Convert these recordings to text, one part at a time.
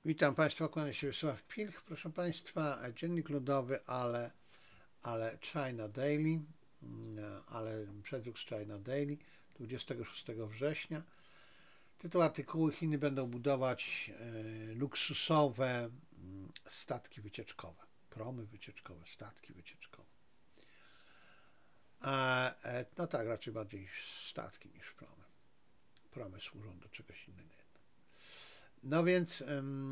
Witam Państwa, kłania się Wiesław Pilch, proszę Państwa, Dziennik Ludowy, ale China Daily, ale przedruk z China Daily, 26 września. Tytuł artykułu: Chiny będą budować luksusowe statki wycieczkowe, promy wycieczkowe, statki wycieczkowe. No tak, raczej bardziej statki niż promy. Promy służą do czegoś innego. No więc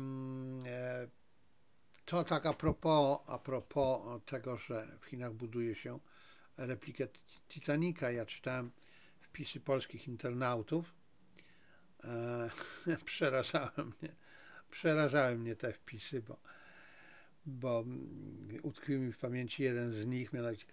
to tak a propos tego, że w Chinach buduje się replikę Titanica. Ja czytałem wpisy polskich internautów. Przerażały mnie te wpisy, bo utkwił mi w pamięci jeden z nich, mianowicie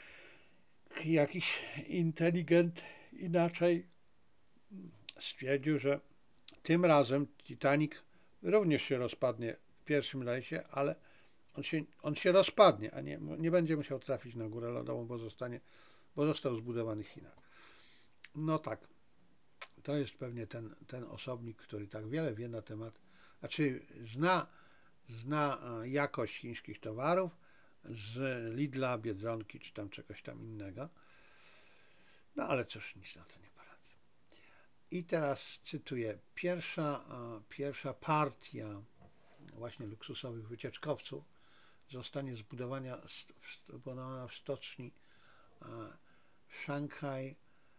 jakiś inteligent inaczej stwierdził, że tym razem Titanic również się rozpadnie w pierwszym rejsie, ale on się rozpadnie, a nie będzie musiał trafić na górę lodową, bo został zbudowany w Chinach. No tak, to jest pewnie ten osobnik, który tak wiele wie na temat, znaczy zna jakość chińskich towarów z Lidla, Biedronki czy tam czegoś tam innego. No ale cóż, nic na to nie poradzę. I teraz cytuję: pierwsza partia właśnie luksusowych wycieczkowców zostanie zbudowana w stoczni Shanghai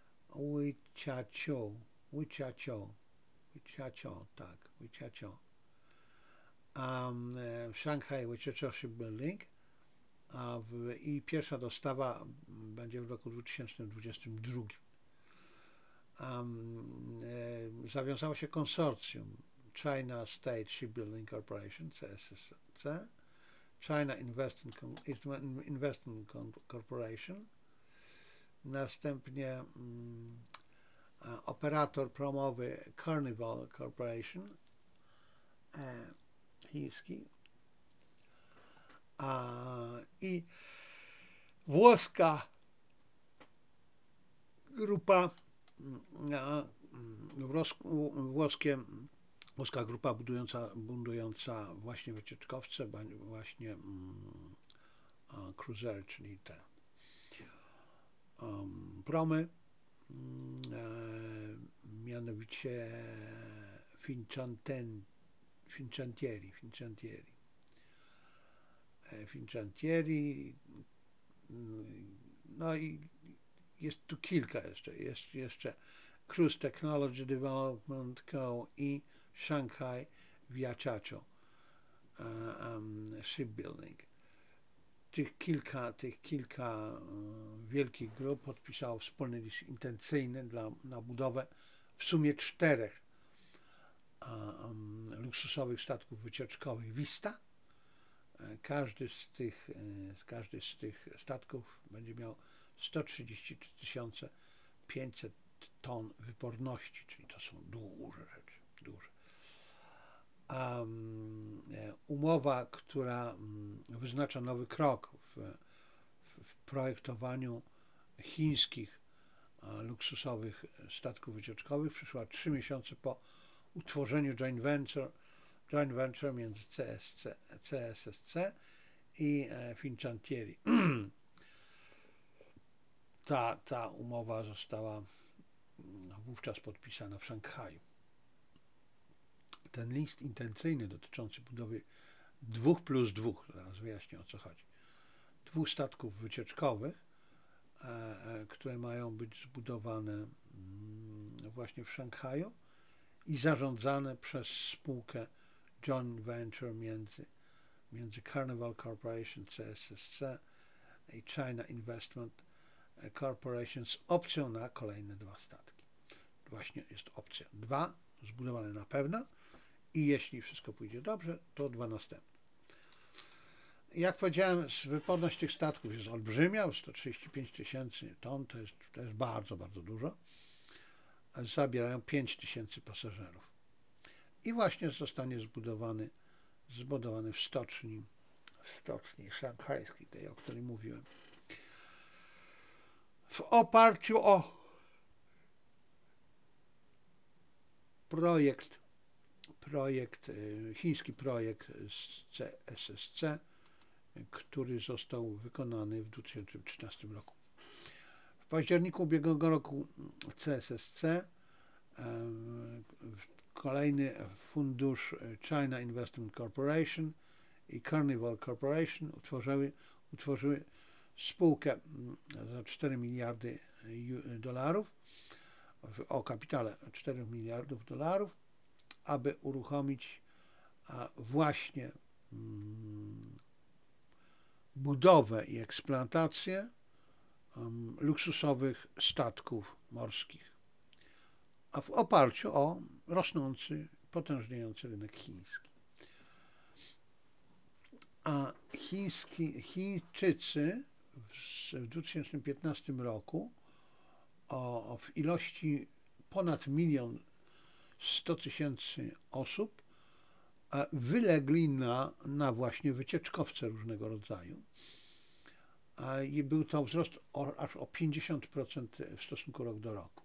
Wichiaciou, tak, Wichiaciou. Shanghai Wichiaciou Shipbuilding, i pierwsza dostawa będzie w roku 2022. Zawiązało się konsorcjum China State Shipbuilding Corporation, CSSC, China Investment Corporation, następnie operator promowy Carnival Corporation, chiński, i włoska grupa, włoska grupa budująca właśnie wycieczkowce, właśnie cruiser, czyli te promy, mianowicie Fincantieri. No i jest tu kilka jeszcze. Jest jeszcze Cruise Technology Development Co. i Shanghai Wiachacho Shipbuilding. Tych kilka wielkich grup podpisało wspólny list intencyjny na budowę w sumie 4 luksusowych statków wycieczkowych Vista. Każdy z tych statków będzie miał 133 500 ton wyporności, czyli to są duże rzeczy, duże. Umowa, która wyznacza nowy krok w projektowaniu chińskich luksusowych statków wycieczkowych, przyszła 3 miesiące po utworzeniu joint venture między CSSC i Fincantieri. Ta umowa została wówczas podpisana w Szanghaju. Ten list intencyjny dotyczący budowy 2+2, zaraz wyjaśnię, o co chodzi, 2 statków wycieczkowych, które mają być zbudowane właśnie w Szanghaju i zarządzane przez spółkę joint venture między Carnival Corporation CSSC i China Investment Corporation z opcją na kolejne 2 statki. Właśnie jest opcja 2 zbudowane na pewno i jeśli wszystko pójdzie dobrze, to 2 następne. Jak powiedziałem, wyporność tych statków jest olbrzymia, 135 000 ton, to jest bardzo, bardzo dużo. Zabierają 5 000 pasażerów. I właśnie zostanie zbudowany w stoczni szanghajskiej, tej, o której mówiłem. W oparciu o projekt chiński projekt z CSSC, który został wykonany w 2013 roku. W październiku ubiegłego roku CSSC, kolejny fundusz China Investment Corporation i Carnival Corporation utworzyły spółkę za 4 miliardy dolarów, o kapitale 4 miliardów dolarów, aby uruchomić właśnie budowę i eksploatację luksusowych statków morskich, a w oparciu o rosnący, potężniejący rynek chiński. A Chińczycy w 2015 roku w ilości ponad 1 100 000 osób wylegli na właśnie wycieczkowce różnego rodzaju. I był to wzrost aż o 50% w stosunku rok do roku.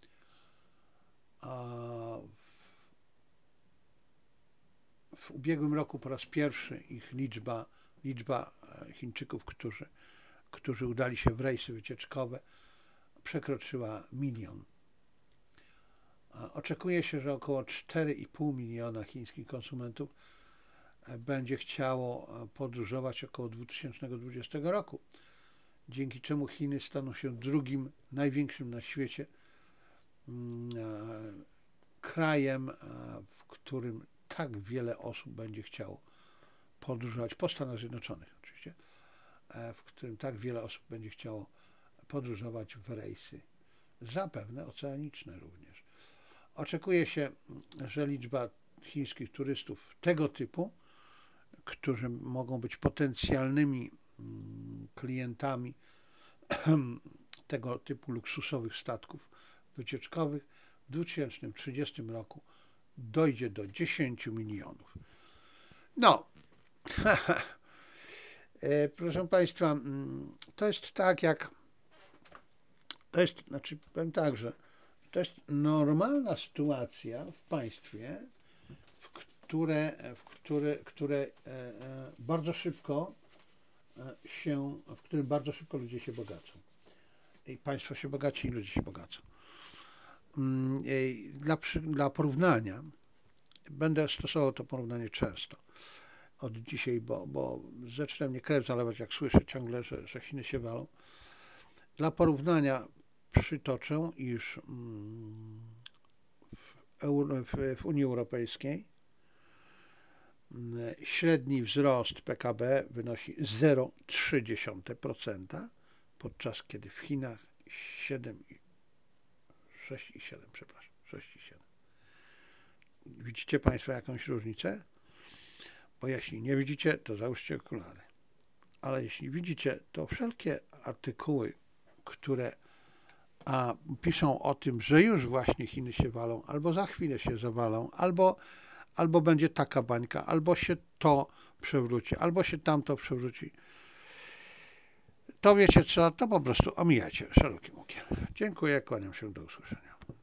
W ubiegłym roku po raz pierwszy ich liczba Chińczyków, którzy udali się w rejsy wycieczkowe, przekroczyła 1 000 000. Oczekuje się, że około 4,5 miliona chińskich konsumentów będzie chciało podróżować około 2020 roku, dzięki czemu Chiny staną się drugim największym na świecie krajem, w którym tak wiele osób będzie chciało podróżować, po Stanach Zjednoczonych oczywiście, w którym tak wiele osób będzie chciało podróżować w rejsy, zapewne oceaniczne również. Oczekuje się, że liczba chińskich turystów tego typu, którzy mogą być potencjalnymi klientami tego typu luksusowych statków wycieczkowych, w 2030 roku dojdzie do 10 milionów. No, proszę Państwa, to jest tak jak, powiem tak, że to jest normalna sytuacja w państwie, które bardzo szybko w którym bardzo szybko ludzie się bogacą. I państwo się bogaci i ludzie się bogacą. Dla porównania, będę stosował to porównanie często od dzisiaj, bo zaczyna mnie krew zalewać, jak słyszę ciągle, że Chiny się walą. Dla porównania przytoczę, iż w Unii Europejskiej średni wzrost PKB wynosi 0,3%, podczas kiedy w Chinach 6,7. Widzicie Państwo jakąś różnicę? Bo jeśli nie widzicie, to załóżcie okulary. Ale jeśli widzicie, to wszelkie artykuły, które piszą o tym, że już właśnie Chiny się walą, albo za chwilę się zawalą, albo będzie taka bańka, albo się to przewróci, albo się tamto przewróci, to wiecie co, to po prostu omijajcie szerokim łukiem. Dziękuję, kłaniam się, do usłyszenia.